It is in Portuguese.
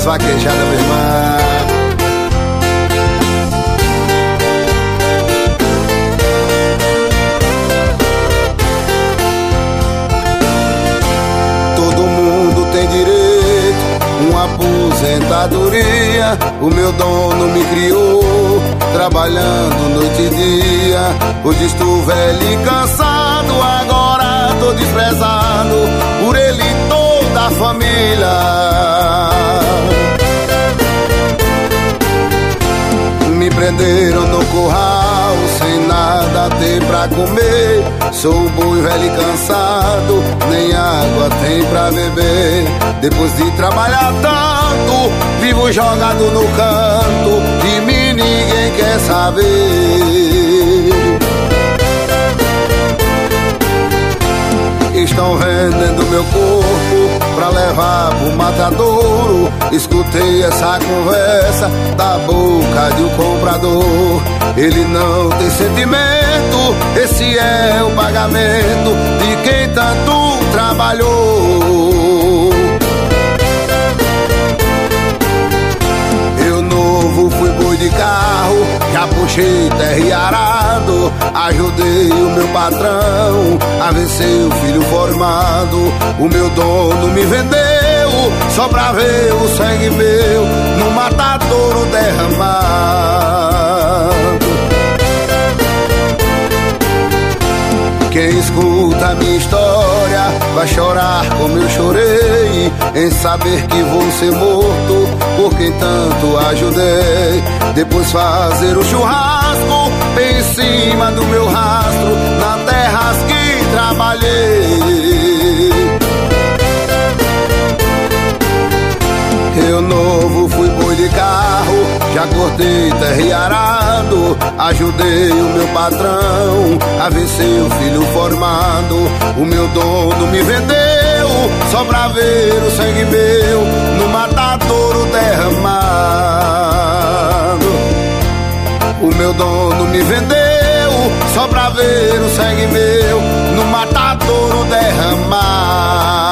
das vaquejadas, meu irmão. Uma aposentadoria, o meu dono me criou, trabalhando noite e dia. Hoje estou velho e cansado, agora tô desprezado por ele e toda a família. Me prenderam no curral, sem nada ter pra comer. Sou boi velho e cansado, nem água tem pra beber. Depois de trabalhar tanto, vivo jogado no canto, de mim ninguém quer saber. Estão vendendo meu corpo pra levar pro matadouro. Escutei essa conversa da boca de um comprador. Ele não tem sentimento, esse é o pagamento de quem tanto trabalhou. Eu novo fui boi de carro, já puxei terra e arado. Ajudei o meu patrão a vencer o filho formado. O meu dono me vendeu só pra ver o sangue meu no matadouro derramado. Quem escuta a minha história vai chorar como eu chorei, em saber que vou ser morto por quem tanto ajudei. Depois fazer o churrasco em cima do meu rastro, na terra que trabalhei. Eu novo fui boi de carro, já cortei terra e arado. Ajudei o meu patrão a vencer o filho formado. O meu dono me vendeu só pra ver o sangue meu no matadouro derramado. O meu dono me vendeu só pra ver o sangue meu no matadouro derramado.